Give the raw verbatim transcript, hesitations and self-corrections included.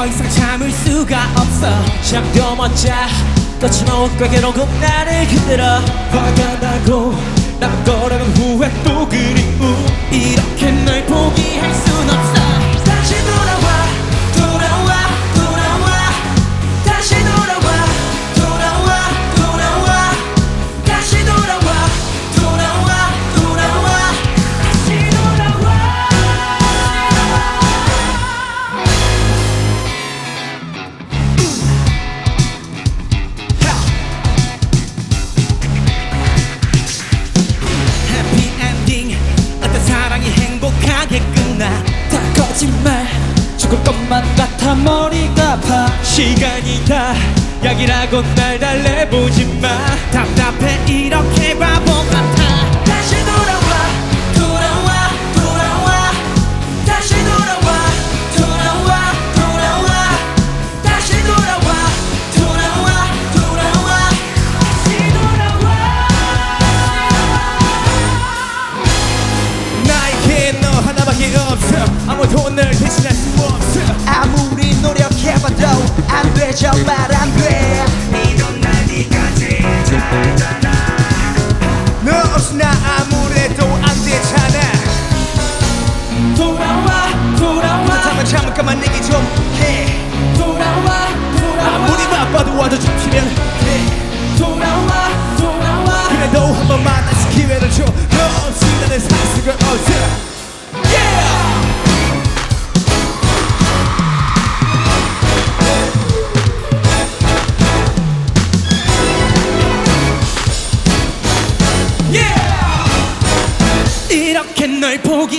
더 이상 참을 수가 없어. 잠도 못 자, 거침없고 괴로운 나를 흔들어. 화가 나고 남은 거라는 후회 또 그리움. 이렇게 널 포기할 순 없어. 다시 돌아와 돌아와 돌아와 다시 돌아와 돌아와 돌아와 다시 돌아와 돌아와 돌아와 다시 돌아와. 해피 엔딩, 어떤 사랑이 행복하게 끝나. 다 거짓말, 죽을 것만 같아 머리가 아파. 시간이 다 약이라고 날 달래보지 마. 답답해 이렇게 바보 같아. 다시 돌아와 돌아와 돌아와 다시 돌아와 돌아와 돌아와 다시 돌아와 돌아와 돌아와 다시 돌아와. 나에게 너 하나밖에 없어. 아무도 널 대신할 수 없어. 아무리 노력해봐도 안 돼, 정말 안 돼. 넌 날 니까지 잘잖아. 너 없이 나 아무래도 안 되잖아. 돌아와 돌아와 그렇다면 잠깐만 얘기 좀 해. 돌아와 돌아와 아무리 바빠도 와도 잡히면 해. 돌아와 돌아와 그래도 한 번만 다시 기회를 줘. 너 없이 나는 살 수가 없어. 이렇게 널 포기